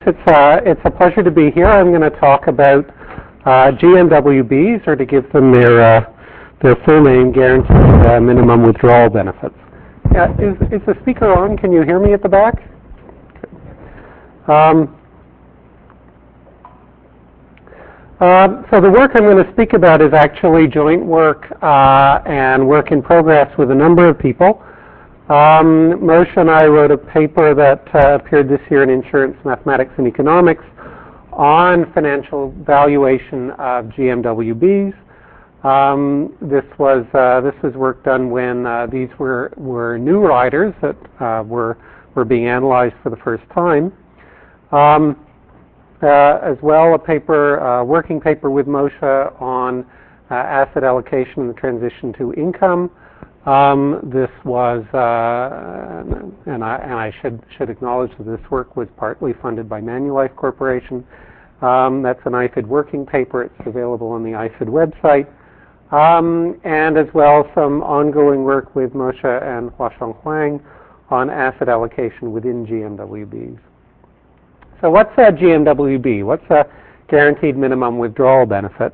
It's a pleasure to be here. I'm going to talk about GMWBs, or to give them their full name, Guaranteed Minimum Withdrawal Benefits. Is the speaker on? Can you hear me at the back? So the work I'm going to speak about is actually joint work and work in progress with a number of people. Moshe and I wrote a paper that appeared this year in Insurance Mathematics and Economics on financial valuation of GMWBs. This was work done when these were new riders that were being analyzed for the first time. As well, a working paper with Moshe on asset allocation and the transition to income. This was, and I should acknowledge that this work was partly funded by Manulife Corporation. That's an IFID working paper. It's available on the IFID website. And as well, some ongoing work with Moshe and Huasheng Huang on asset allocation within GMWBs. So what's a GMWB? What's a Guaranteed Minimum Withdrawal Benefit?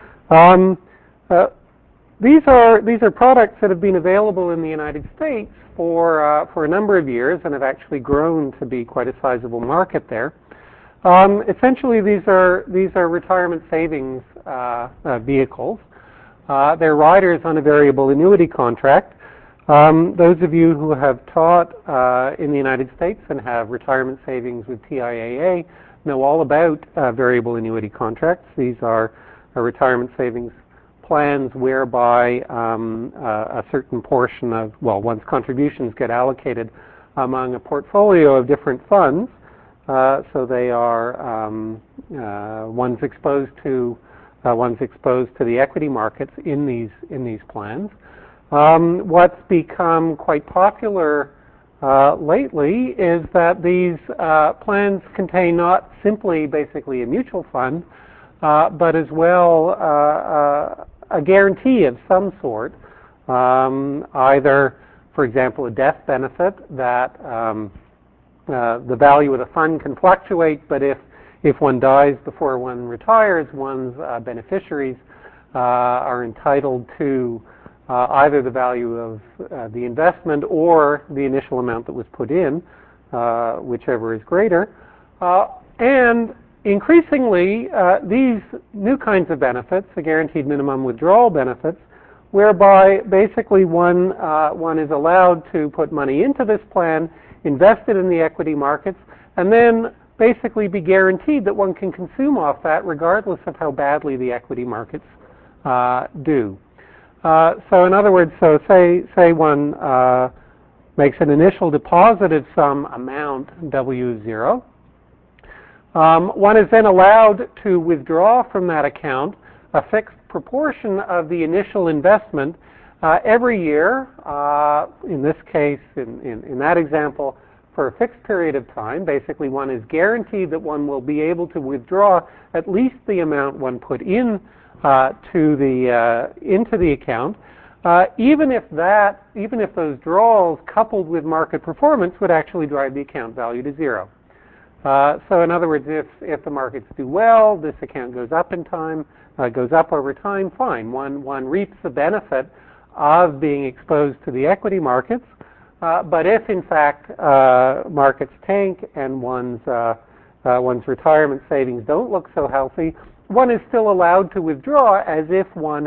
These are products that have been available in the United States for a number of years and have actually grown to be quite a sizable market there. Essentially, these are retirement savings vehicles. They're riders on a variable annuity contract. Those of you who have taught in the United States and have retirement savings with TIAA know all about variable annuity contracts. These are retirement savings plans whereby a certain portion of, one's contributions get allocated among a portfolio of different funds. So they are one's exposed to the equity markets in these plans. What's become quite popular lately is that these plans contain not simply basically a mutual fund, but as well a guarantee of some sort, either, for example, a death benefit that the value of the fund can fluctuate, but if one dies before one retires, one's beneficiaries are entitled to either the value of the investment or the initial amount that was put in, whichever is greater. And increasingly, these new kinds of benefits, the guaranteed minimum withdrawal benefits, whereby basically one is allowed to put money into this plan, invest it in the equity markets, and then basically be guaranteed that one can consume off that regardless of how badly the equity markets do. So in other words, say one makes an initial deposit of some amount, W0, one is then allowed to withdraw from that account a fixed proportion of the initial investment every year, in this case, in that example, for a fixed period of time. Basically, one is guaranteed that one will be able to withdraw at least the amount one put in into the account, even if those draws coupled with market performance would actually drive the account value to zero. So in other words, if the markets do well, this account goes up in time, goes up over time, fine. One reaps the benefit of being exposed to the equity markets. But if in fact markets tank and one's retirement savings don't look so healthy, one is still allowed to withdraw as if one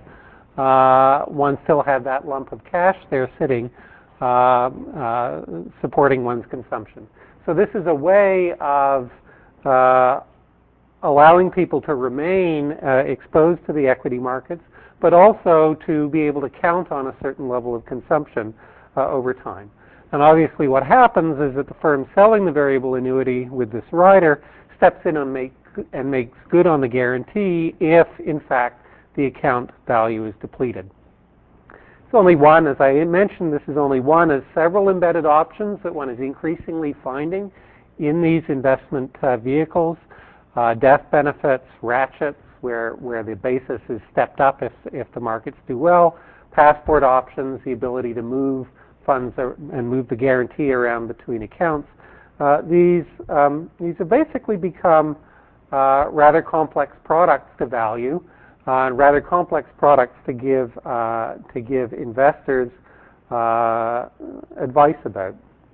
still had that lump of cash there sitting, supporting one's consumption. So this is a way of allowing people to remain exposed to the equity markets, but also to be able to count on a certain level of consumption over time. And obviously what happens is that the firm selling the variable annuity with this rider steps in and makes good on the guarantee if, in fact, the account value is depleted. It's only one, as I mentioned, this is only one of several embedded options that one is increasingly finding in these investment vehicles. Death benefits, ratchets, where the basis is stepped up if the markets do well. Passport options, the ability to move funds and move the guarantee around between accounts. these have basically become rather complex products to value, rather complex products to give investors advice about.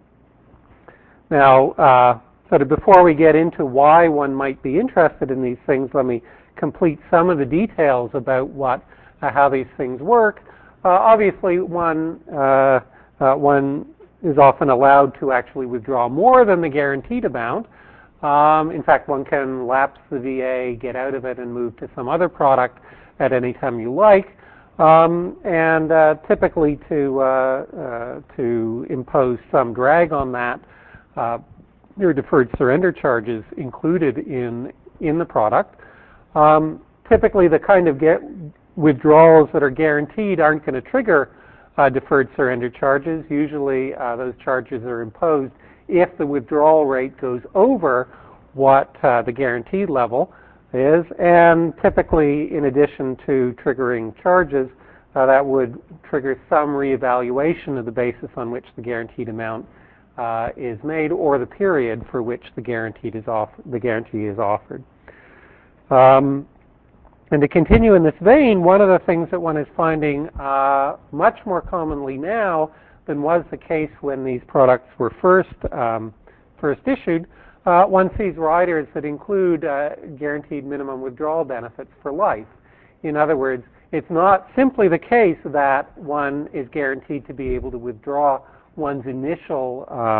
Now, sort of before we get into why one might be interested in these things, let me complete some of the details about how these things work. Obviously, one is often allowed to actually withdraw more than the guaranteed amount. In fact, one can lapse the VA, get out of it, and move to some other product at any time you like. And typically, to impose some drag on that, there are deferred surrender charges included in the product. Typically, the kind of withdrawals that are guaranteed aren't going to trigger deferred surrender charges. Usually, those charges are imposed if the withdrawal rate goes over what the guaranteed level is, and typically, in addition to triggering charges, that would trigger some reevaluation of the basis on which the guaranteed amount is made, or the period for which the guarantee is offered. And to continue in this vein, one of the things that one is finding much more commonly now than was the case when these products were first issued, one sees riders that include guaranteed minimum withdrawal benefits for life. In other words, it's not simply the case that one is guaranteed to be able to withdraw one's initial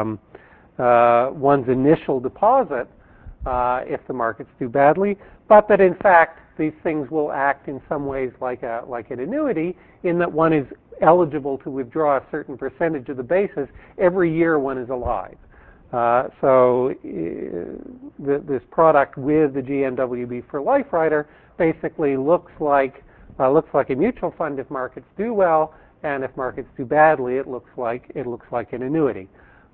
deposit if the markets do badly, but that in fact these things will act in some ways like an annuity, in that one is eligible to withdraw a certain percentage of the basis every year one is alive. So this product with the GMWB for Life rider basically looks like a mutual fund if markets do well, and if markets do badly, it looks like an annuity.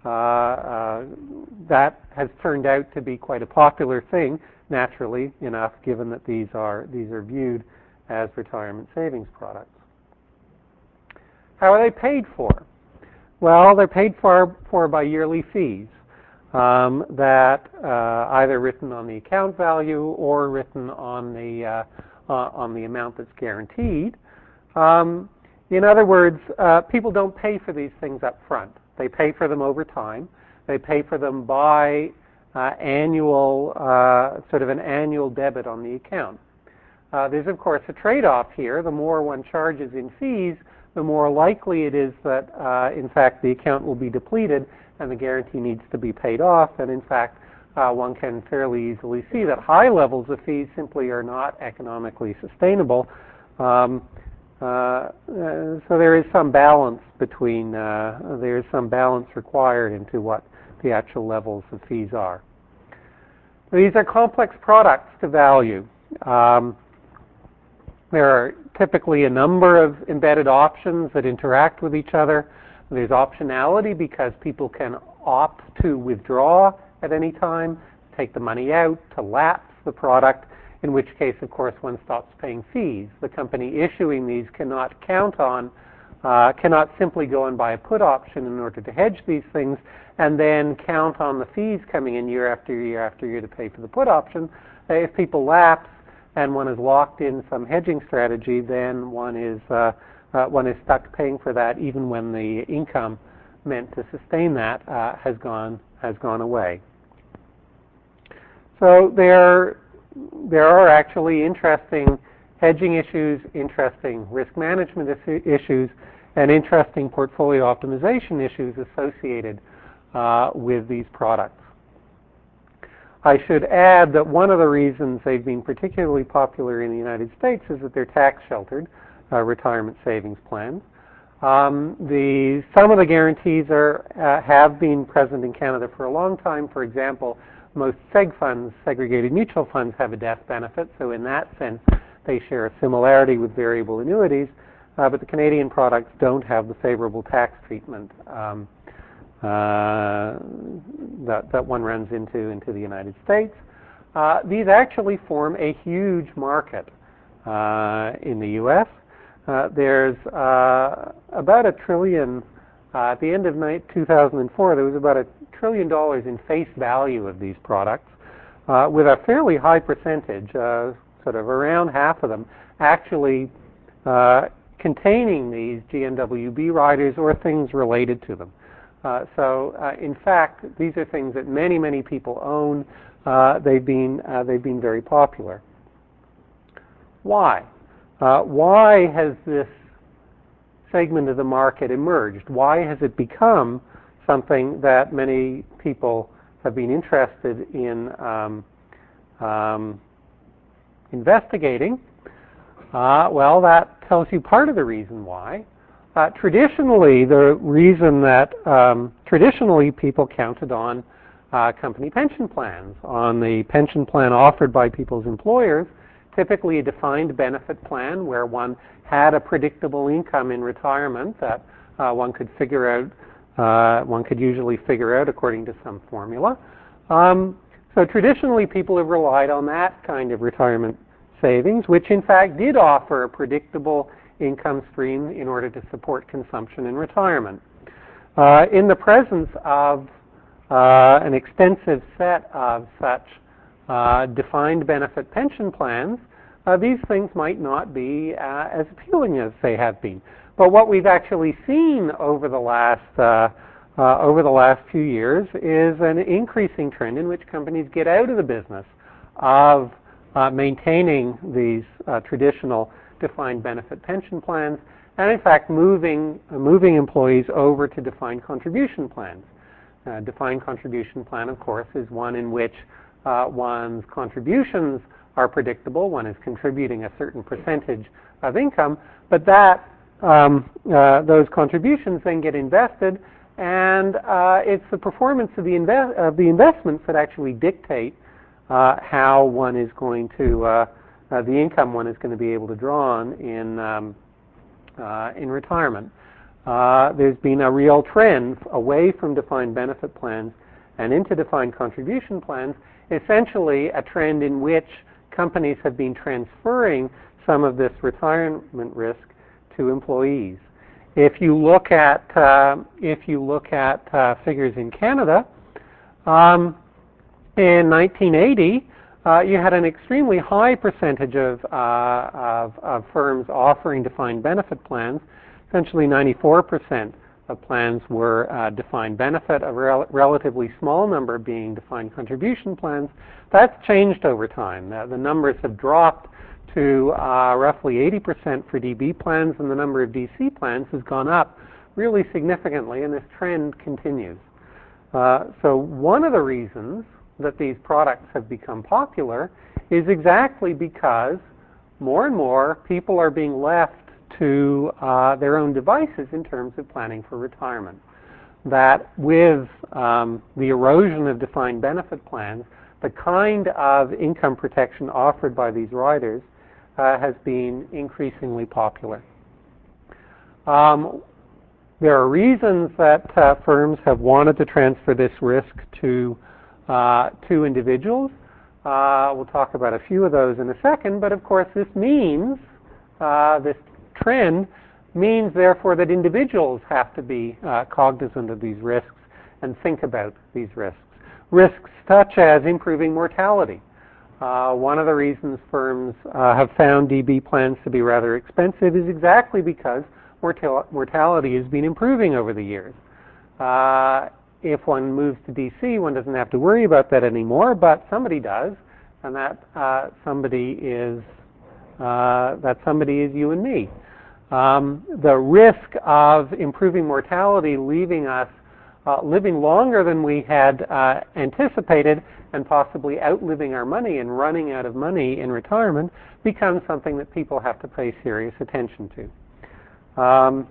That has turned out to be quite a popular thing, naturally enough, given that these are viewed as retirement savings products. How are they paid for? Well, they're paid for by yearly fees that either written on the account value or written on the amount that's guaranteed. In other words, people don't pay for these things up front. They pay for them over time. They pay for them by an annual debit on the account. There's, of course, a trade-off here. The more one charges in fees, the more likely it is that, in fact, the account will be depleted and the guarantee needs to be paid off. And, in fact, one can fairly easily see that high levels of fees simply are not economically sustainable. So there is some balance required into what the actual levels of fees are. These are complex products to value. There are typically a number of embedded options that interact with each other. There's optionality because people can opt to withdraw at any time, take the money out, to lapse the product, in which case, of course, one stops paying fees. The company issuing these cannot simply go and buy a put option in order to hedge these things and then count on the fees coming in year after year after year to pay for the put option. If people lapse and one is locked in some hedging strategy, then one is stuck paying for that even when the income meant to sustain that has gone away. So there are actually interesting hedging issues, interesting risk management issues, and interesting portfolio optimization issues associated with these products. I should add that one of the reasons they've been particularly popular in the United States is that they're tax-sheltered retirement savings plans. Some of the guarantees have been present in Canada for a long time. For example, most seg funds, segregated mutual funds, have a death benefit, so in that sense they share a similarity with variable annuities, but the Canadian products don't have the favorable tax treatment that one runs into the United States. These actually form a huge market in the U.S. There's about $1 trillion At the end of 2004, there was about $1 trillion in face value of these products, with a fairly high percentage, sort of around half of them, actually containing these GNWB riders or things related to them. In fact, these are things that many, many people own. They've been very popular. Why? Why has this segment of the market emerged? Why has it become something that many people have been interested in investigating? Well, that tells you part of the reason why. Traditionally, the reason that traditionally people counted on company pension plans, on the pension plan offered by people's employers, typically a defined benefit plan where one had a predictable income in retirement that one could figure out, one could usually figure out according to some formula. So traditionally people have relied on that kind of retirement savings, which in fact did offer a predictable income stream in order to support consumption in retirement. In the presence of an extensive set of such defined benefit pension plans, these things might not be as appealing as they have been. But what we've actually seen over the last few years is an increasing trend in which companies get out of the business of maintaining these traditional defined benefit pension plans, and in fact moving employees over to defined contribution plans. Defined contribution plan, of course, is one in which one's contributions are predictable. One is contributing a certain percentage of income, but that those contributions then get invested, and it's the performance of the investments that actually dictate how one is going to the income one is going to be able to draw on in retirement. There's been a real trend away from defined benefit plans and into defined contribution plans, essentially a trend in which companies have been transferring some of this retirement risk to employees. If you look at figures in Canada, in 1980, you had an extremely high percentage of firms offering defined benefit plans. Essentially 94% of plans were defined benefit, a relatively small number being defined contribution plans. That's changed over time. The numbers have dropped to roughly 80% for DB plans, and the number of DC plans has gone up really significantly, and this trend continues. So one of the reasons that these products have become popular is exactly because more and more people are being left to their own devices in terms of planning for retirement. That with the erosion of defined benefit plans, the kind of income protection offered by these riders has been increasingly popular. There are reasons that firms have wanted to transfer this risk to individuals. We'll talk about a few of those in a second, but of course this means, this trend means therefore that individuals have to be cognizant of these risks and think about these risks. Risks such as improving mortality. One of the reasons firms have found DB plans to be rather expensive is exactly because mortality has been improving over the years. If one moves to DC, one doesn't have to worry about that anymore, but somebody does, and that somebody is you and me. The risk of improving mortality, leaving us living longer than we had anticipated, and possibly outliving our money and running out of money in retirement, becomes something that people have to pay serious attention to.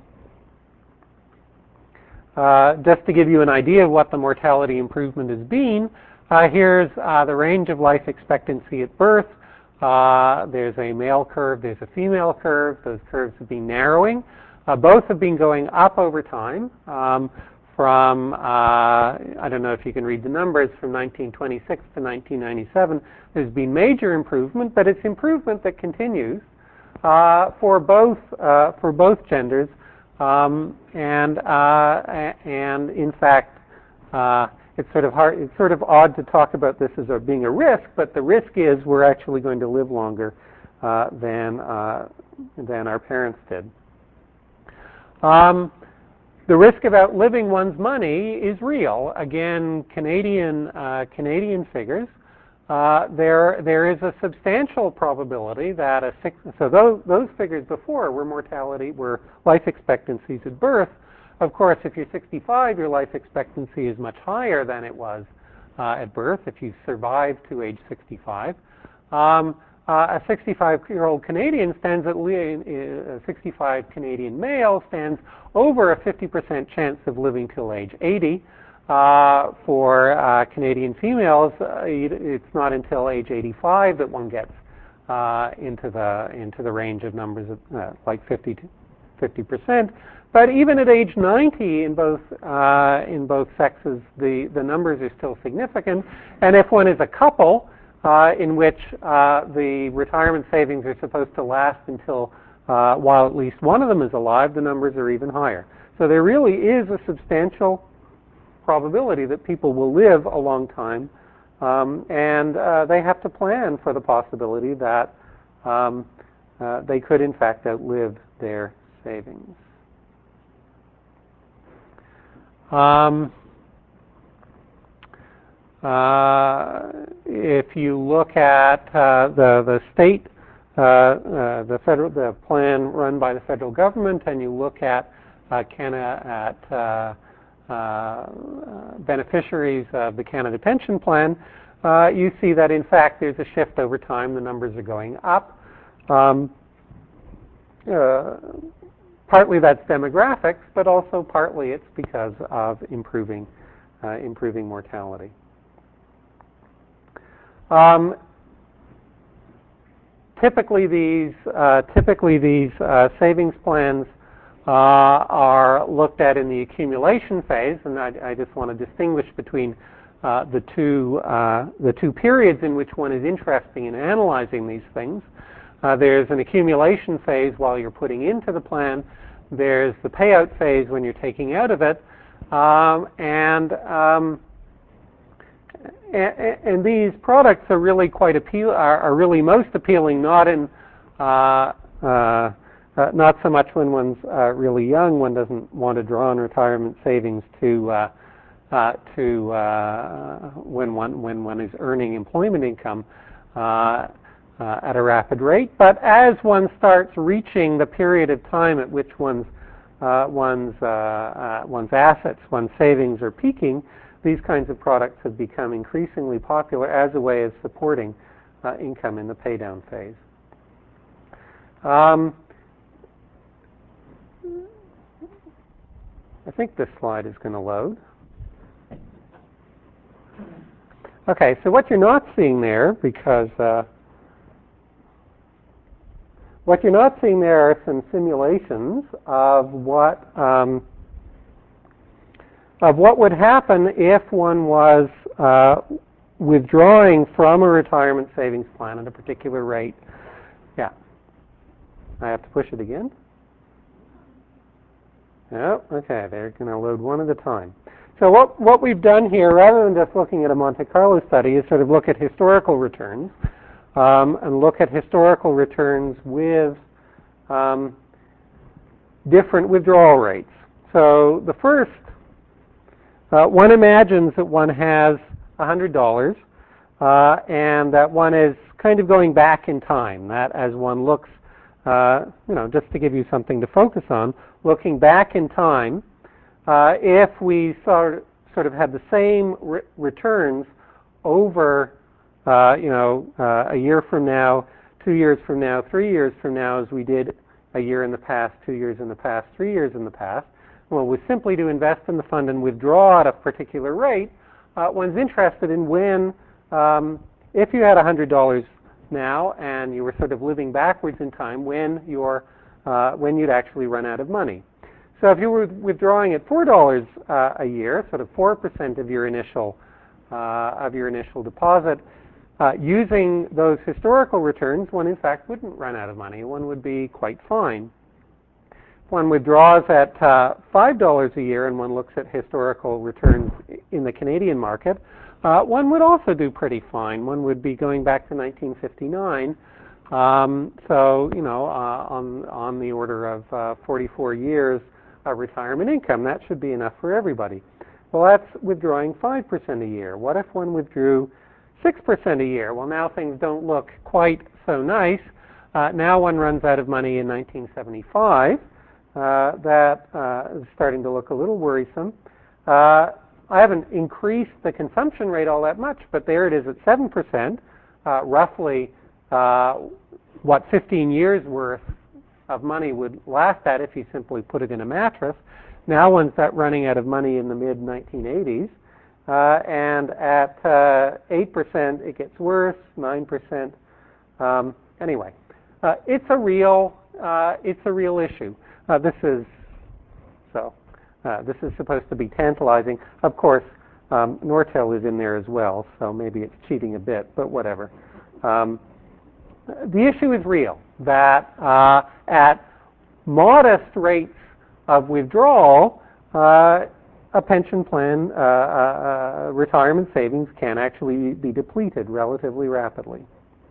Just to give you an idea of what the mortality improvement has been, here's the range of life expectancy at birth. There's a male curve, there's a female curve. Those curves have been narrowing. Both have been going up over time from, I don't know if you can read the numbers, from 1926 to 1997. There's been major improvement, but it's improvement that continues for both genders And in fact, it's sort of hard. It's sort of odd to talk about this as being a risk, but the risk is we're actually going to live longer than our parents did. The risk of outliving one's money is real. Again, Canadian figures. There is a substantial probability that those figures before were life expectancies at birth. Of course, if you're 65, your life expectancy is much higher than it was at birth if you survive to age 65. A 65-year-old Canadian a 65 Canadian male stands over a 50% chance of living till age 80. For Canadian females, it's not until age 85 that one gets into the range of numbers of like 50%. But even at age 90, in both sexes, the numbers are still significant. And if one is a couple, in which the retirement savings are supposed to last until while at least one of them is alive, the numbers are even higher. So there really is a substantial probability that people will live a long time, and they have to plan for the possibility that they could in fact outlive their savings. If you look at the state, the plan run by the federal government, and you look at beneficiaries of the Canada Pension Plan, you see that in fact there's a shift over time. The numbers are going up. Partly that's demographics, but also partly it's because of improving mortality. Typically, these savings plans are looked at in the accumulation phase, and I just want to distinguish between the two periods in which one is interested in analyzing these things. There's an accumulation phase while you're putting into the plan. There's the payout phase when you're taking out of it, and these products are really are really most appealing not so much when one's really young. One doesn't want to draw on retirement savings to when one is earning employment income at a rapid rate. But as one starts reaching the period of time at which one's assets, one's savings are peaking, these kinds of products have become increasingly popular as a way of supporting income in the paydown phase. I think this slide is going to load. Okay, so what you're not seeing there, because what you're not seeing there are some simulations of what would happen if one was withdrawing from a retirement savings plan at a particular rate. Yeah. I have to push it again? Oh, okay, they're going to load one at a time. So what we've done here, rather than just looking at a Monte Carlo study, is sort of look at historical returns, and look at historical returns with different withdrawal rates. So the first, one imagines that one has $100 and that one is kind of going back in time. That as one looks, just to give you something to focus on, looking back in time, if we sort of had the same returns over, a year from now, 2 years from now, 3 years from now, as we did a year in the past, 2 years in the past, 3 years in the past, well, was simply to invest in the fund and withdraw at a particular rate. One's interested in when, if you had $100 now and you were sort of living backwards in time, when you'd actually run out of money. So if you were withdrawing at $4 a year, sort of 4% of your initial deposit, using those historical returns, one in fact wouldn't run out of money. One would be quite fine. one withdraws at $5 a year and one looks at historical returns in the Canadian market, one would also do pretty fine. One would be going back to 1959. So, on the order of 44 years of retirement income. That should be enough for everybody. Well, that's withdrawing 5% a year. What if one withdrew 6% a year? Well, now things don't look quite so nice. Now one runs out of money in 1975. That is starting to look a little worrisome. I haven't increased the consumption rate all that much, but there it is at 7%, roughly what 15 years worth of money would last at if you simply put it in a mattress. Now one's running out of money in the mid-1980s, and at 8% it gets worse, 9%. Anyway, it's a real issue. This is supposed to be tantalizing. Of course, Nortel is in there as well, so maybe it's cheating a bit, but whatever. The issue is real, that at modest rates of withdrawal, a pension plan, retirement savings can actually be depleted relatively rapidly.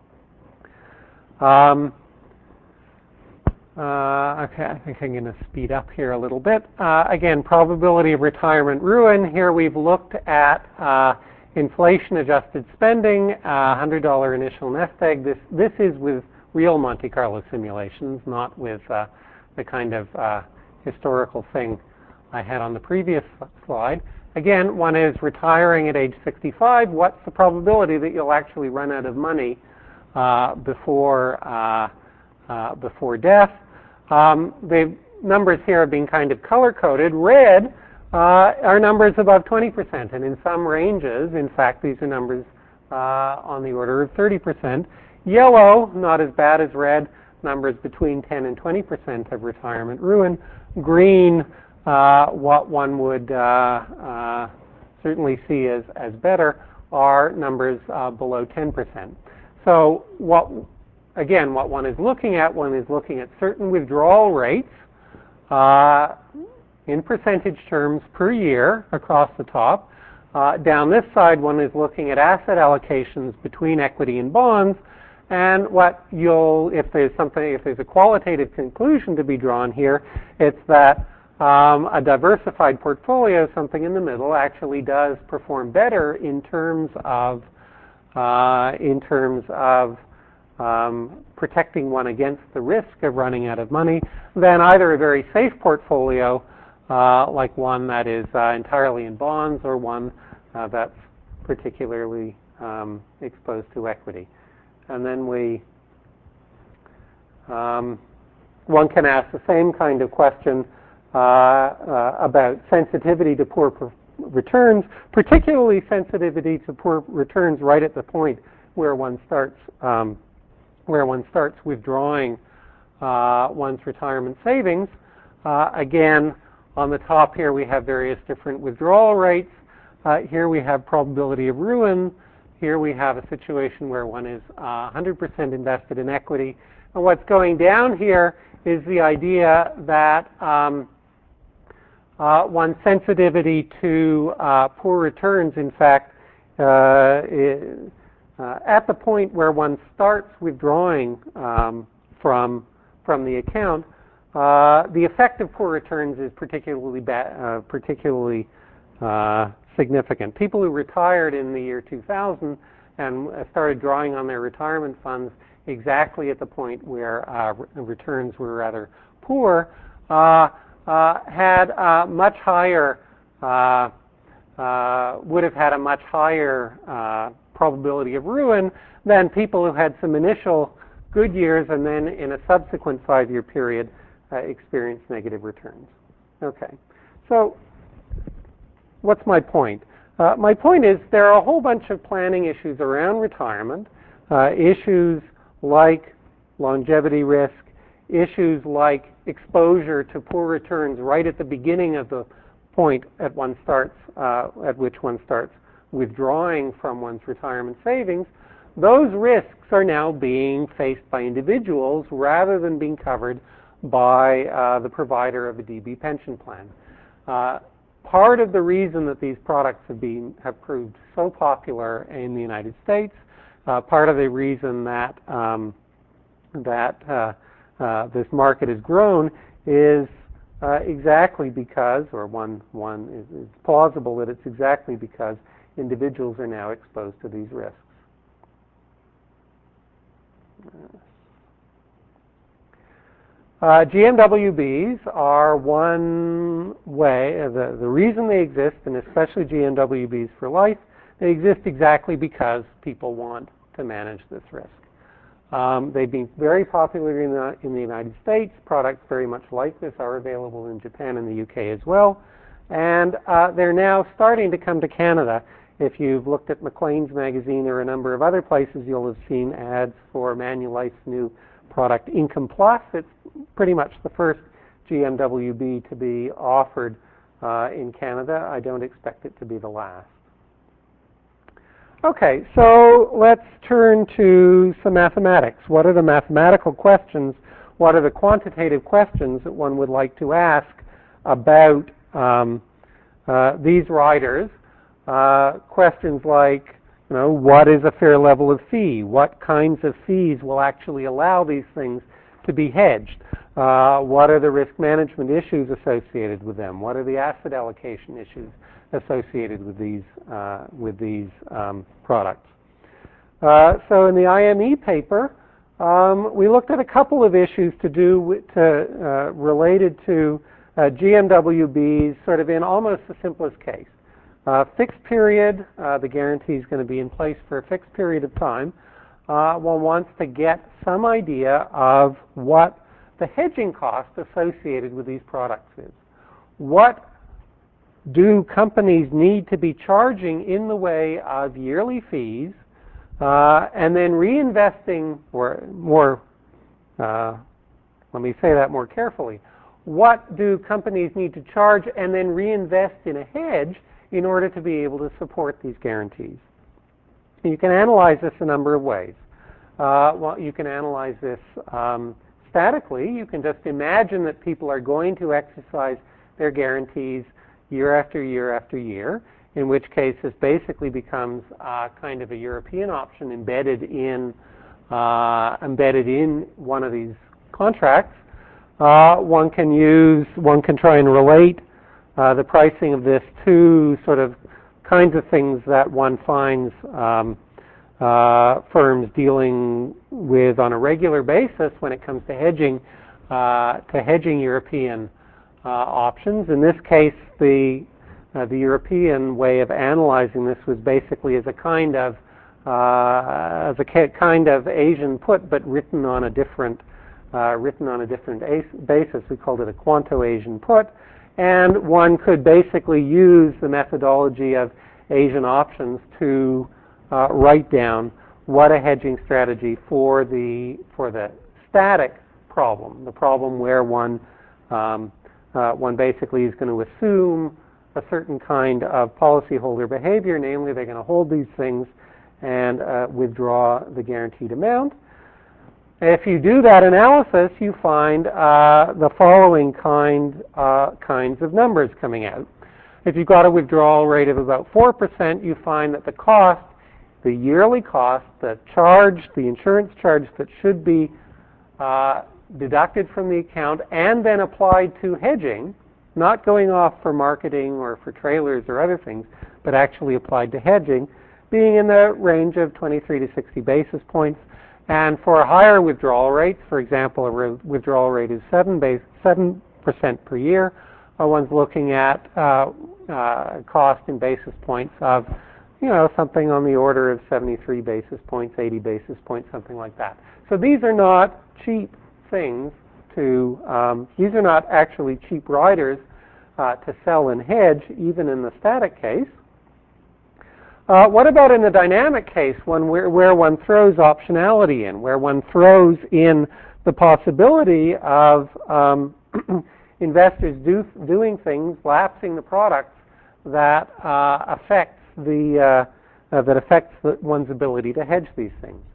Okay, I think I'm going to speed up here a little bit. Again, probability of retirement ruin. Here we've looked at inflation-adjusted spending, $100 initial nest egg. This is with real Monte Carlo simulations, not with the kind of historical thing I had on the previous slide. Again, one is retiring at age 65. What's the probability that you'll actually run out of money before death? The numbers here have been kind of color-coded. Red are numbers above 20%, and in some ranges, in fact, these are numbers on the order of 30%. Yellow, not as bad as red, numbers between 10 and 20% of retirement ruin. Green, what one would certainly see as better, are numbers below 10%. So what one is looking at, certain withdrawal rates in percentage terms per year across the top. Down this side, one is looking at asset allocations between equity and bonds. And if there's a qualitative conclusion to be drawn here, it's that a diversified portfolio, something in the middle, actually does perform better in terms of protecting one against the risk of running out of money than either a very safe portfolio, like one that is entirely in bonds, or one that's particularly exposed to equity. And then one can ask the same kind of question about sensitivity to poor returns, particularly sensitivity to poor returns right at the point where one starts withdrawing one's retirement savings. Again, on the top here we have various different withdrawal rates. Here we have probability of ruin. Here we have a situation where one is 100% invested in equity. And what's going down here is the idea that one's sensitivity to poor returns, in fact, at the point where one starts withdrawing from the account, the effect of poor returns is particularly significant. People who retired in the year 2000 and started drawing on their retirement funds exactly at the point where returns were rather poor had much higher would have had a much higher probability of ruin than people who had some initial good years and then in a subsequent 5-year period experienced negative returns. Okay, so what's my point? My point is there are a whole bunch of planning issues around retirement, issues like longevity risk, issues like exposure to poor returns right at the beginning of the point at which one starts withdrawing from one's retirement savings. Those risks are now being faced by individuals rather than being covered by the provider of a DB pension plan. Part of the reason that these products have proved so popular in the United States, part of the reason that this market has grown is exactly because, or one is plausible that it's exactly because individuals are now exposed to these risks. GMWBs are one way, the reason they exist, and especially GMWBs for life, they exist exactly because people want to manage this risk. They've been very popular in the United States. Products very much like this are available in Japan and the UK as well. And they're now starting to come to Canada. If you've looked at Maclean's magazine or a number of other places, you'll have seen ads for Manulife's new product, Income Plus. It's pretty much the first GMWB to be offered in Canada. I don't expect it to be the last. Okay, so let's turn to some mathematics. What are the mathematical questions? What are the quantitative questions that one would like to ask about these riders? Questions like, what is a fair level of fee? What kinds of fees will actually allow these things to be hedged? What are the risk management issues associated with them? What are the asset allocation issues associated with these products? So in the IME paper, we looked at a couple of issues related to GMWBs, sort of in almost the simplest case. Fixed period, the guarantee is going to be in place for a fixed period of time. One wants to get some idea of what the hedging cost associated with these products is. What do companies need to be charging in the way of yearly fees and then reinvesting, or let me say that more carefully. What do companies need to charge and then reinvest in a hedge in order to be able to support these guarantees? You can analyze this a number of ways. Well, you can analyze this statically. You can just imagine that people are going to exercise their guarantees year after year after year, in which case this basically becomes kind of a European option embedded in one of these contracts. One can try and relate the pricing of this to sort of kinds of things that one finds firms dealing with on a regular basis when it comes to hedging European options. In this case, the European way of analyzing this was basically as a kind of Asian put, but written on a different basis. We called it a Quanto-Asian put, and one could basically use the methodology of Asian options to write down what a hedging strategy for the static problem, the problem where one basically is going to assume a certain kind of policyholder behavior, namely they're going to hold these things and withdraw the guaranteed amount. If you do that analysis, you find the following kinds of numbers coming out. If you've got a withdrawal rate of about 4%, you find that the cost, the yearly cost, the insurance charge that should be deducted from the account and then applied to hedging, not going off for marketing or for trailers or other things, but actually applied to hedging, being in the range of 23 to 60 basis points. And for higher withdrawal rates, for example, a withdrawal rate is 7% per year, one's looking at cost in basis points of, something on the order of 73 basis points, 80 basis points, something like that. So these are not cheap things these are not actually cheap riders to sell and hedge, even in the static case. What about in the dynamic case, where one throws optionality in, where one throws in the possibility of investors doing things, lapsing the products that affects one's ability to hedge these things?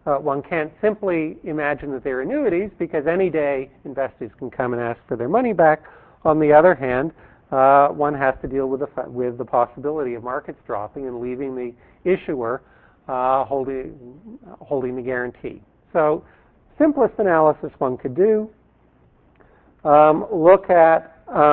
one can't simply imagine that they're annuities because any day investors can come and ask for their money back. On the other hand, one has to deal with the possibility of markets dropping and leaving the issuer holding the guarantee. So, simplest analysis one could do, look at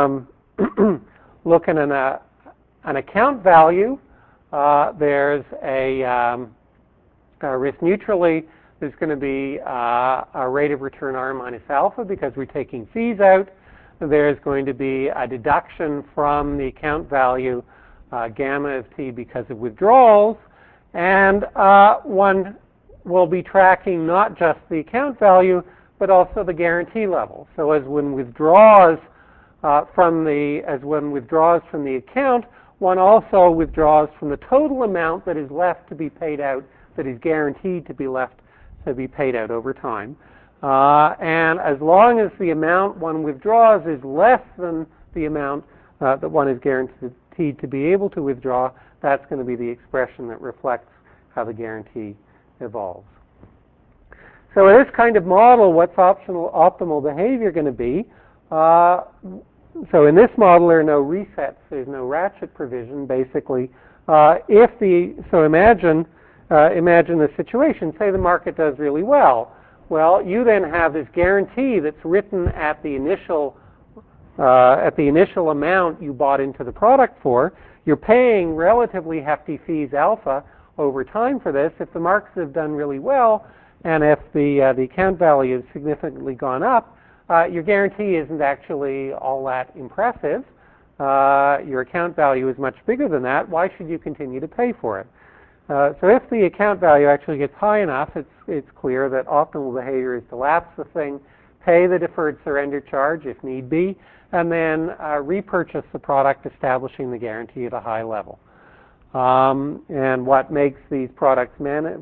an account value. There's a risk neutrally. There's going to be a rate of return R minus alpha because we're taking fees out. There's going to be a deduction from the account value gamma of t because of withdrawals, and one will be tracking not just the account value but also the guarantee level. So as one withdraws from the account, one also withdraws from the total amount that is left to be paid out, that is guaranteed to be left to be paid out over time. And as long as the amount one withdraws is less than the amount that one is guaranteed to be able to withdraw, that's going to be the expression that reflects how the guarantee evolves. So in this kind of model, what's optimal behavior going to be? So in this model, there are no resets. There's no ratchet provision, basically. So imagine the situation. Say the market does really well. Well, you then have this guarantee that's written at the initial amount you bought into the product for. You're paying relatively hefty fees alpha over time for this. If the markets have done really well, and if the account value has significantly gone up, your guarantee isn't actually all that impressive. Your account value is much bigger than that. Why should you continue to pay for it? So if the account value actually gets high enough, it's clear that optimal behavior is to lapse the thing, pay the deferred surrender charge if need be, and then repurchase the product, establishing the guarantee at a high level. And what makes these products the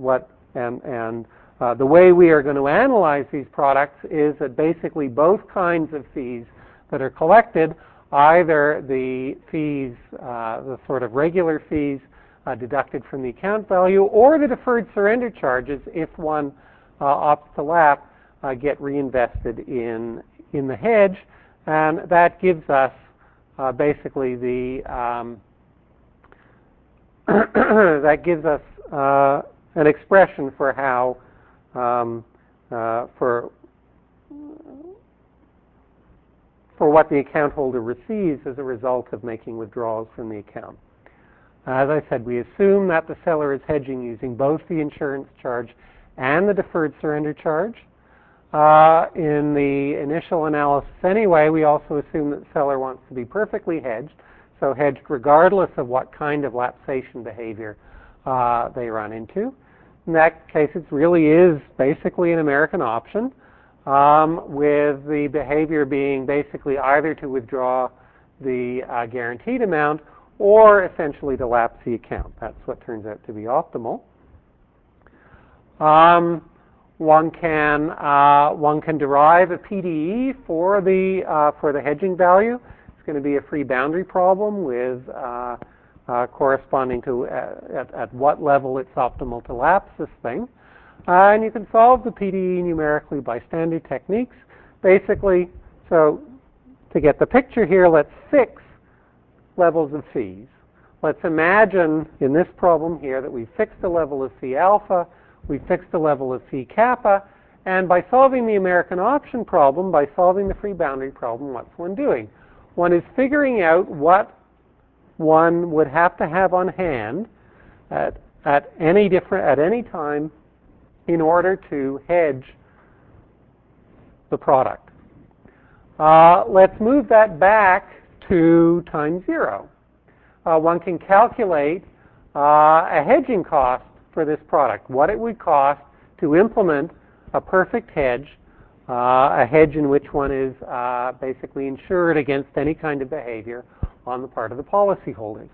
way we are going to analyze these products is that basically both kinds of fees that are collected, either the fees, the sort of regular fees deducted from the account value, or the deferred surrender charges, if one opts to lapse, get reinvested in the hedge, and that gives us basically that gives us an expression for how for what the account holder receives as a result of making withdrawals from the account. As I said, we assume that the seller is hedging using both the insurance charge and the deferred surrender charge. In the initial analysis anyway, we also assume that the seller wants to be perfectly hedged, so hedged regardless of what kind of lapsation behavior they run into. In that case, it really is basically an American option, with the behavior being basically either to withdraw the guaranteed amount or essentially to lapse the account. That's what turns out to be optimal. One can derive a PDE for the hedging value. It's going to be a free boundary problem with corresponding to at what level it's optimal to lapse this thing. And you can solve the PDE numerically by standard techniques. Basically, so to get the picture here, let's fix levels of fees. Let's imagine in this problem here that we've fixed the level of fee alpha, we've fixed the level of fee kappa, and by solving the American option problem, by solving the free boundary problem, what's one doing? One is figuring out what one would have to have on hand at any time in order to hedge the product. Let's move that back to time zero. One can calculate a hedging cost for this product, what it would cost to implement a perfect hedge, a hedge in which one is basically insured against any kind of behavior on the part of the policyholders.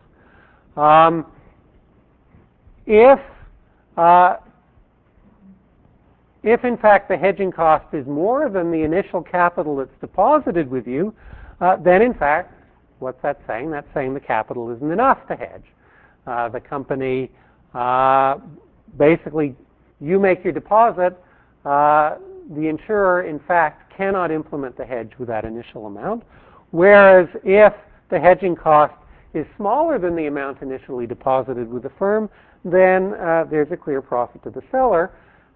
If in fact the hedging cost is more than the initial capital that's deposited with you, then in fact, what's that saying? That's saying the capital isn't enough to hedge. The company basically you make your deposit, the insurer, in fact, cannot implement the hedge with that initial amount. Whereas if the hedging cost is smaller than the amount initially deposited with the firm, then there's a clear profit to the seller.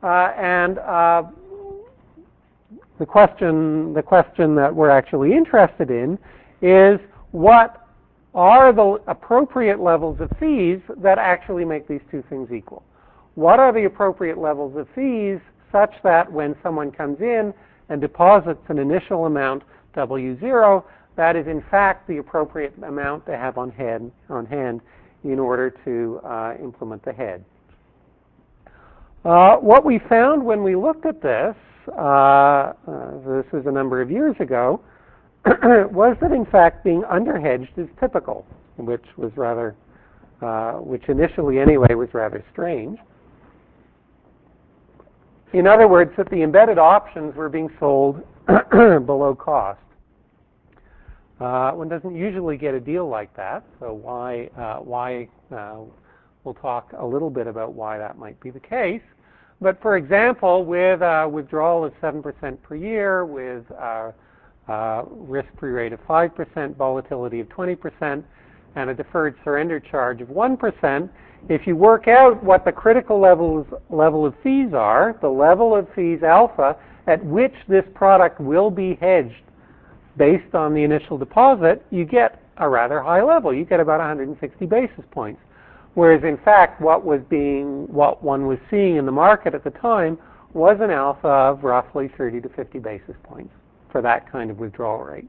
The question that we're actually interested in is, what are the appropriate levels of fees that actually make these two things equal? What are the appropriate levels of fees such that when someone comes in and deposits an initial amount, W0, that is in fact the appropriate amount to have on hand in order to implement the hedge? What we found when we looked at this, this was a number of years ago, was that in fact being underhedged is typical, which initially anyway was rather strange. In other words, that the embedded options were being sold below cost. One doesn't usually get a deal like that, so we'll talk a little bit about why that might be the case. But for example, with a withdrawal of 7% per year, with a risk-free rate of 5%, volatility of 20%, and a deferred surrender charge of 1%, if you work out what the critical level of fees are, the level of fees alpha at which this product will be hedged based on the initial deposit, you get a rather high level. You get about 160 basis points. Whereas in fact what one was seeing in the market at the time was an alpha of roughly 30 to 50 basis points for that kind of withdrawal rate.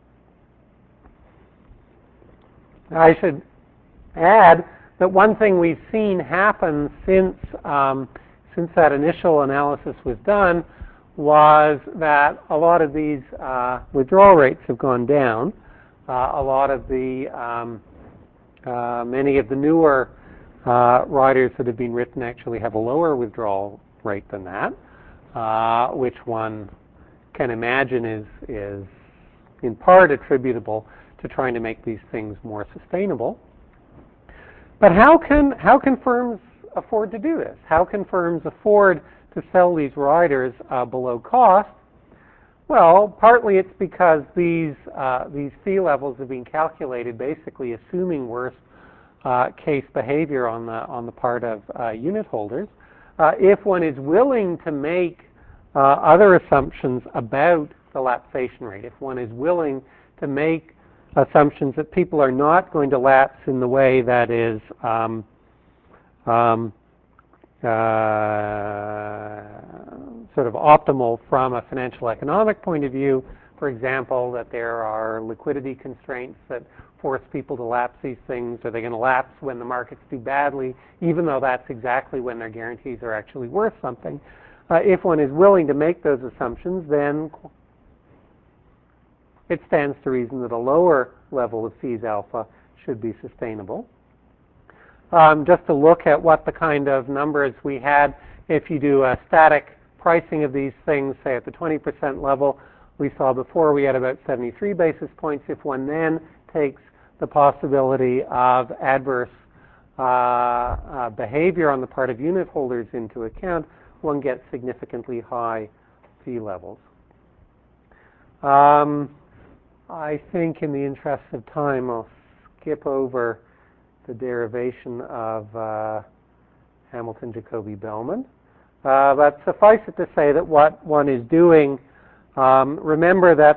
I should add that one thing we've seen happen since that initial analysis was done was that a lot of these withdrawal rates have gone down. A lot of the many of the newer riders that have been written actually have a lower withdrawal rate than that, which one can imagine is in part attributable to trying to make these things more sustainable. But how can firms afford to do this? How can firms afford to sell these riders below cost? Well, partly it's because these fee levels have been calculated basically assuming worst case behavior on the part of unit holders. If one is willing to make other assumptions about the lapsation rate, if one is willing to make assumptions that people are not going to lapse in the way that is sort of optimal from a financial economic point of view, for example, that there are liquidity constraints that force people to lapse these things. Are they going to lapse when the markets do badly, even though that's exactly when their guarantees are actually worth something? If one is willing to make those assumptions, then it stands to reason that a lower level of fees alpha should be sustainable. Just to look at what the kind of numbers we had, if you do a static pricing of these things, say at the 20% level, we saw before we had about 73 basis points. If one then takes the possibility of adverse behavior on the part of unit holders into account, one gets significantly high fee levels. I think in the interest of time, I'll skip over the derivation of Hamilton-Jacobi-Bellman. But suffice it to say that what one is doing, remember that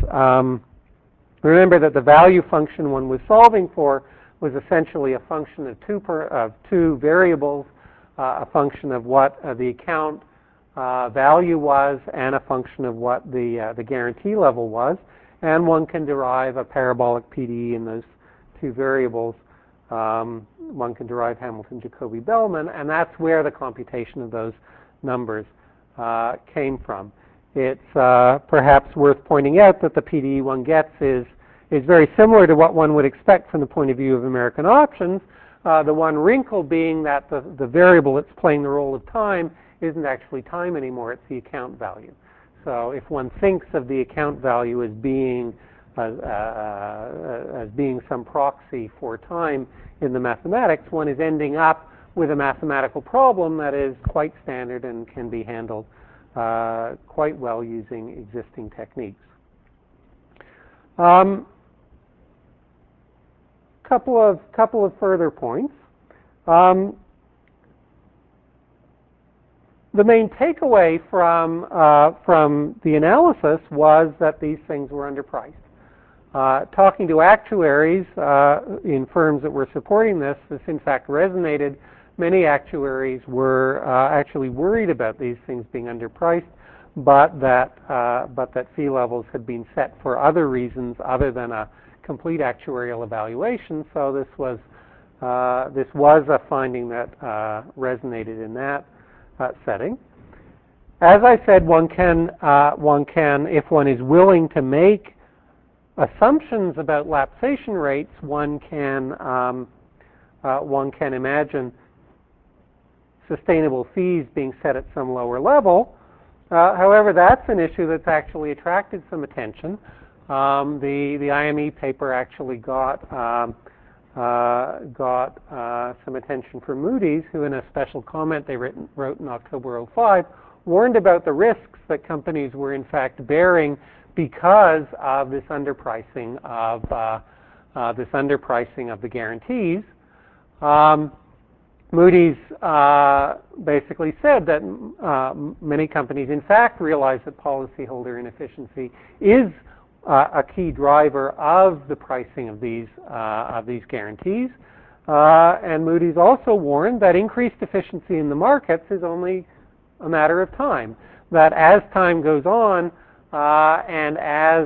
the value function one was solving for was essentially a function of two variables, a function of what the account value was and a function of what the guarantee level was. And one can derive a parabolic PDE in those two variables. One can derive Hamilton-Jacobi-Bellman, and that's where the computation of those numbers came from. It's perhaps worth pointing out that the PDE one gets is very similar to what one would expect from the point of view of American options. The one wrinkle being that the variable that's playing the role of time isn't actually time anymore, it's the account value. So if one thinks of the account value as being some proxy for time in the mathematics, one is ending up with a mathematical problem that is quite standard and can be handled quite well using existing techniques. Couple of further points. The main takeaway from the analysis was that these things were underpriced. Talking to actuaries in firms that were supporting this in fact resonated. Many actuaries were actually worried about these things being underpriced, but that fee levels had been set for other reasons other than a complete actuarial evaluation. So this was a finding that resonated in that setting. As I said, one can, if one is willing to make assumptions about lapsation rates, one can imagine sustainable fees being set at some lower level. However, that's an issue that's actually attracted some attention. The IME paper actually got some attention from Moody's, who in a special comment they wrote in October 2005 warned about the risks that companies were in fact bearing because of this underpricing of the guarantees. Moody's basically said that many companies in fact realize that policyholder inefficiency is a key driver of the pricing of these guarantees. And Moody's also warned that increased efficiency in the markets is only a matter of time. That as time goes on and as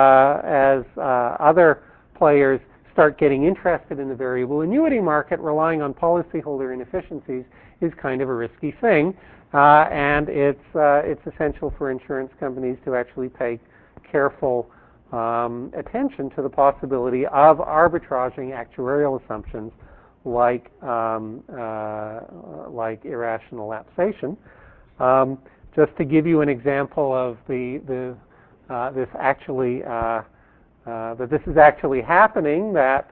other players start getting interested in the variable annuity market, relying on policyholder inefficiencies is kind of a risky thing. And it's essential for insurance companies to actually pay careful attention to the possibility of arbitraging actuarial assumptions like irrational lapsation. Just to give you an example of this is actually happening, that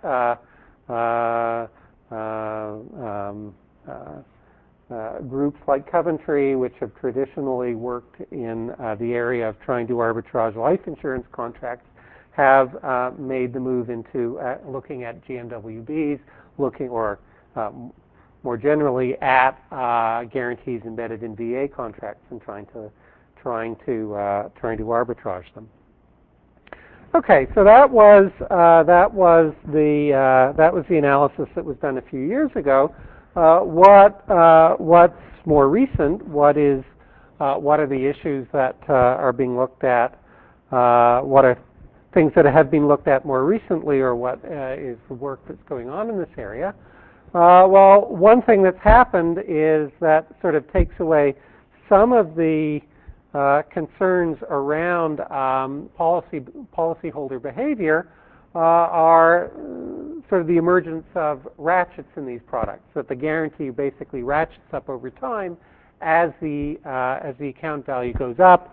groups like Coventry, which have traditionally worked in the area of trying to arbitrage life insurance contracts, have made the move into looking at GMWBs, more generally at guarantees embedded in VA contracts and trying to arbitrage them. Okay, so that was the analysis that was done a few years ago. What's more recent? What are the issues that are being looked at? What are things that have been looked at more recently, or what is the work that's going on in this area? Well, one thing that's happened is that sort of takes away some of the concerns around policyholder behavior are sort of the emergence of ratchets in these products, that the guarantee basically ratchets up over time as the account value goes up,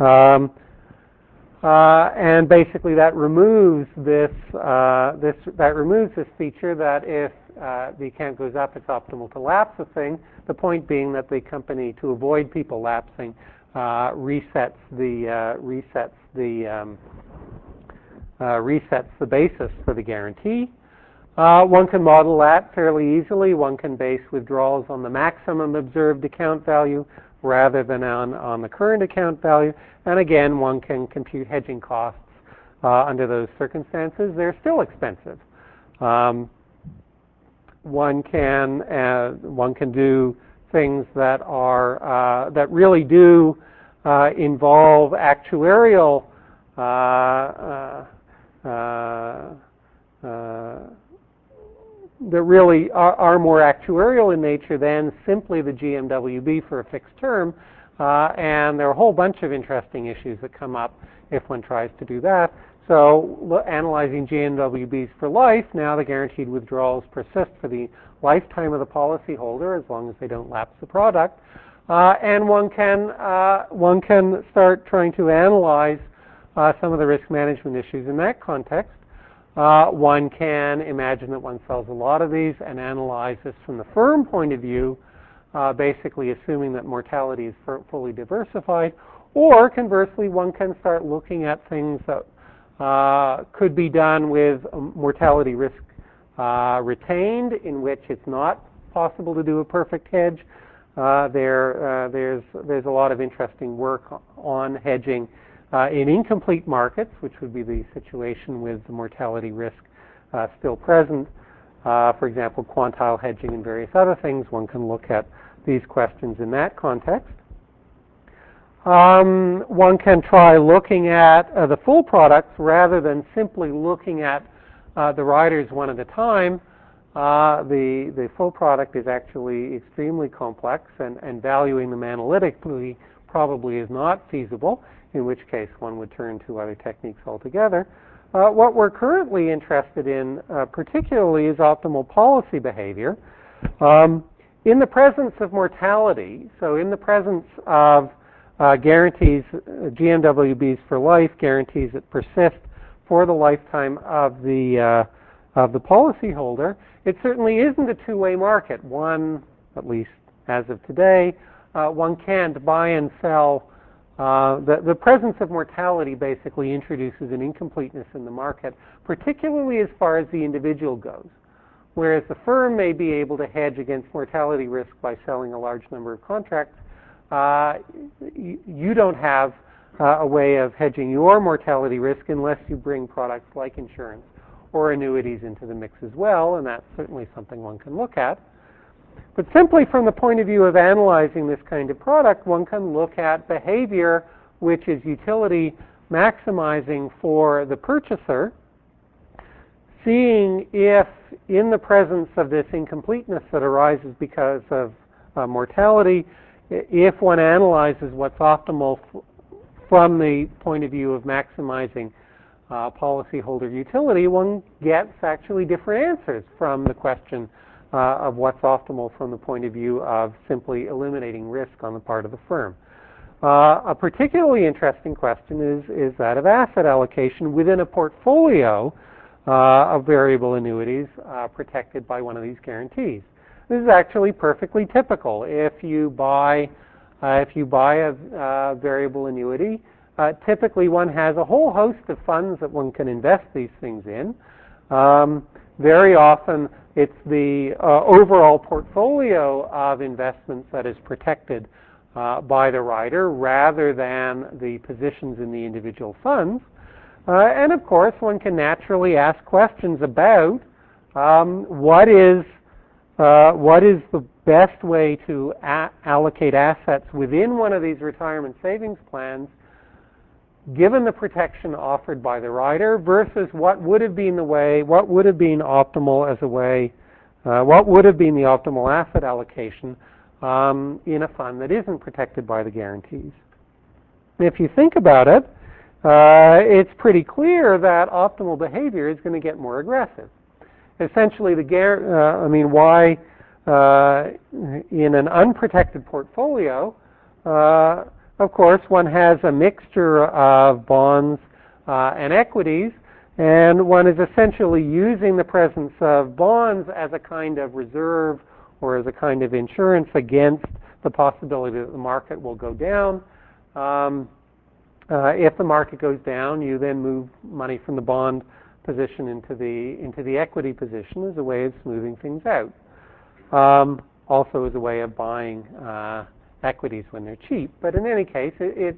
and basically that removes this feature that if the account goes up, it's optimal to lapse a thing. The point being that the company, to avoid people lapsing, resets the basis for the guarantee. One can model that fairly easily. One can base withdrawals on the maximum observed account value rather than on the current account value. And again, one can compute hedging costs under those circumstances. They're still expensive. One can do things that are that really do involve actuarial that really are more actuarial in nature than simply the GMWB for a fixed term. And there are a whole bunch of interesting issues that come up if one tries to do that. So analyzing GMWBs for life, now the guaranteed withdrawals persist for the lifetime of the policyholder as long as they don't lapse the product. And one can start trying to analyze some of the risk management issues in that context. One can imagine that one sells a lot of these and analyze this from the firm point of view, basically assuming that mortality is fully diversified. Or conversely, one can start looking at things that could be done with mortality risk retained, in which it's not possible to do a perfect hedge. There's a lot of interesting work on hedging in incomplete markets, which would be the situation with the mortality risk still present. For example, quantile hedging and various other things. One can look at these questions in that context. One can try looking at the full products rather than simply looking at the riders one at a time. The full product is actually extremely complex, and valuing them analytically probably is not feasible, in which case one would turn to other techniques altogether. What we're currently interested in particularly is optimal policy behavior. In the presence of mortality, so in the presence of guarantees, GMWBs for life, guarantees that persist for the lifetime of the policyholder, it certainly isn't a two-way market. One, at least as of today, one can't buy and sell. The presence of mortality basically introduces an incompleteness in the market, particularly as far as the individual goes. Whereas the firm may be able to hedge against mortality risk by selling a large number of contracts, you don't have a way of hedging your mortality risk unless you bring products like insurance or annuities into the mix as well, and that's certainly something one can look at. But simply from the point of view of analyzing this kind of product, one can look at behavior which is utility maximizing for the purchaser, seeing if in the presence of this incompleteness that arises because of mortality, if one analyzes what's optimal from the point of view of maximizing policyholder utility, one gets actually different answers from the question of what's optimal from the point of view of simply eliminating risk on the part of the firm. A particularly interesting question is that of asset allocation within a portfolio of variable annuities protected by one of these guarantees. This is actually perfectly typical. If you buy a variable annuity, typically one has a whole host of funds that one can invest these things in. Very often it's the overall portfolio of investments that is protected by the rider rather than the positions in the individual funds. And of course one can naturally ask questions about what is the best way to allocate assets within one of these retirement savings plans given the protection offered by the rider versus what would have been optimal as a way, what would have been the optimal asset allocation in a fund that isn't protected by the guarantees. If you think about it, it's pretty clear that optimal behavior is going to get more aggressive. Essentially, why in an unprotected portfolio, of course, one has a mixture of bonds and equities, and one is essentially using the presence of bonds as a kind of reserve or as a kind of insurance against the possibility that the market will go down. If the market goes down, you then move money from the bond position into the equity position as a way of smoothing things out. Also as a way of buying equities when they're cheap. But in any case,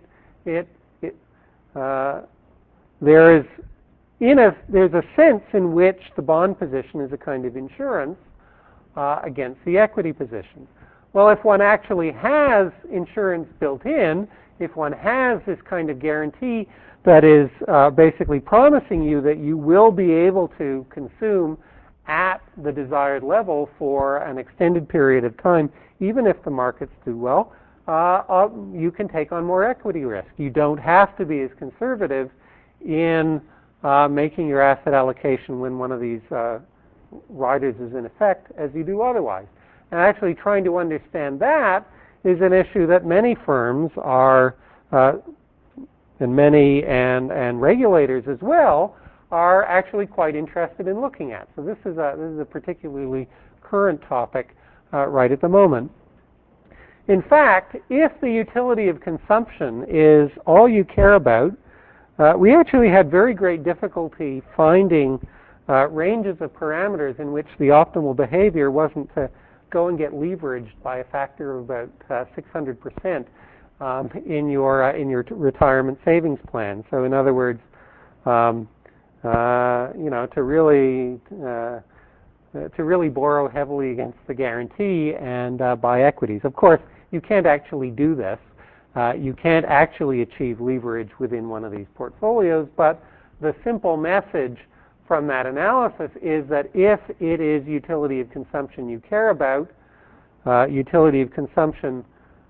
there's a sense in which the bond position is a kind of insurance against the equity position. Well, if one actually has insurance built in, if one has this kind of guarantee that is basically promising you that you will be able to consume at the desired level for an extended period of time, even if the markets do well, you can take on more equity risk. You don't have to be as conservative in making your asset allocation when one of these riders is in effect as you do otherwise. And actually trying to understand that is an issue that many firms are, and regulators as well, are actually quite interested in looking at. So this is a particularly current topic right at the moment. In fact, if the utility of consumption is all you care about, we actually had very great difficulty finding ranges of parameters in which the optimal behavior wasn't to go and get leveraged by a factor of about 600% in your retirement savings plan. So in other words, to really borrow heavily against the guarantee and buy equities. Of course, you can't actually do this. You can't actually achieve leverage within one of these portfolios, but the simple message from that analysis is that if it is utility of consumption you care about, utility of consumption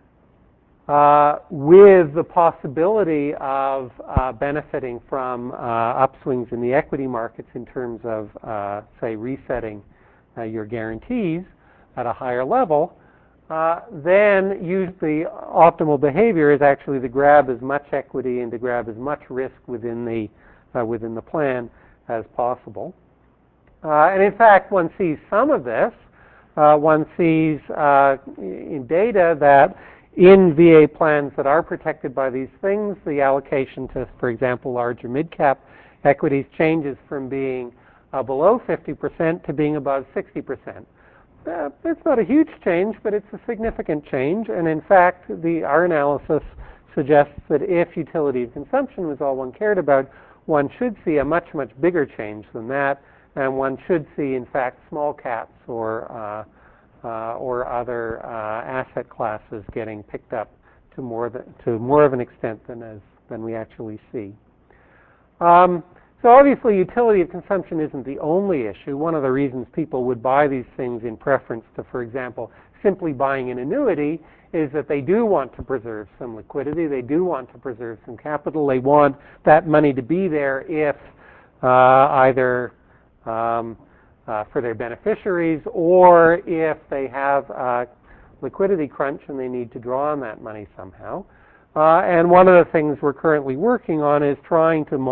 with the possibility of benefiting from upswings in the equity markets in terms of, say, resetting your guarantees at a higher level, then the optimal behavior is actually to grab as much equity and to grab as much risk within the plan as possible. And in fact, one sees some of this. One sees in data that in VA plans that are protected by these things, the allocation to, for example, large or mid-cap equities changes from being below 50% to being above 60%. It's not a huge change, but it's a significant change. And in fact, our analysis suggests that if utility of consumption was all one cared about, one should see a much, much bigger change than that, and one should see, in fact, small caps or other asset classes getting picked up to more of an extent than we actually see. So obviously, utility of consumption isn't the only issue. One of the reasons people would buy these things in preference to, for example, simply buying an annuity is that they do want to preserve some liquidity. They do want to preserve some capital. They want that money to be there if either for their beneficiaries or if they have a liquidity crunch and they need to draw on that money somehow. And one of the things we're currently working on is trying to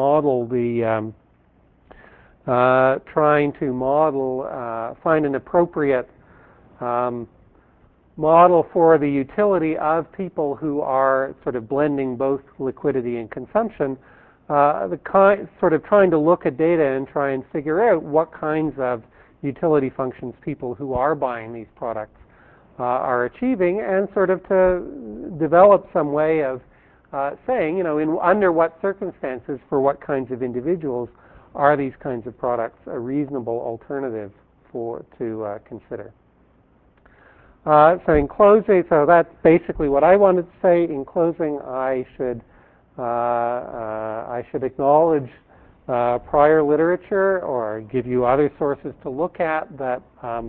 find an appropriate model for the utility of people who are sort of blending both liquidity and consumption, sort of trying to look at data and try and figure out what kinds of utility functions people who are buying these products are achieving, and sort of to develop some way of saying, under what circumstances, for what kinds of individuals, are these kinds of products a reasonable alternative to consider. So in closing, so that's basically what I wanted to say. In closing, I should acknowledge prior literature or give you other sources to look at that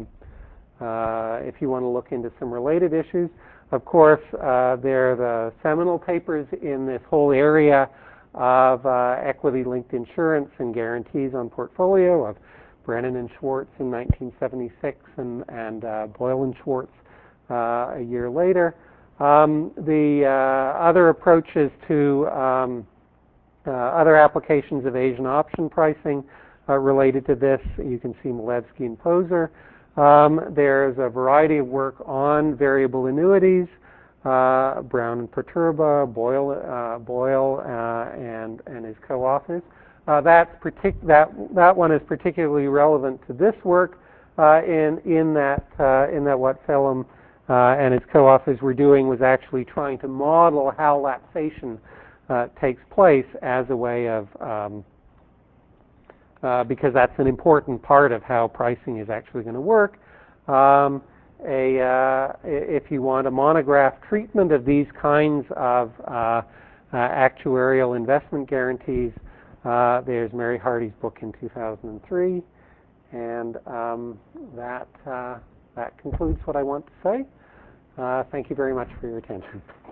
if you want to look into some related issues. Of course, there are the seminal papers in this whole area of equity-linked insurance and guarantees on portfolio of Brennan and Schwartz in 1976 and Boyle and Schwartz a year later. The other approaches to other applications of Asian option pricing related to this, you can see Milevsky and Poser. There's a variety of work on variable annuities, Brown and Perturba, Boyle and his co-authors. That one is particularly relevant to this work in that what Phelim and his co-authors were doing was actually trying to model how lapsation takes place as a way of because that's an important part of how pricing is actually going to work. If you want a monograph treatment of these kinds of actuarial investment guarantees, there's Mary Hardy's book in 2003, and that concludes what I want to say. Thank you very much for your attention.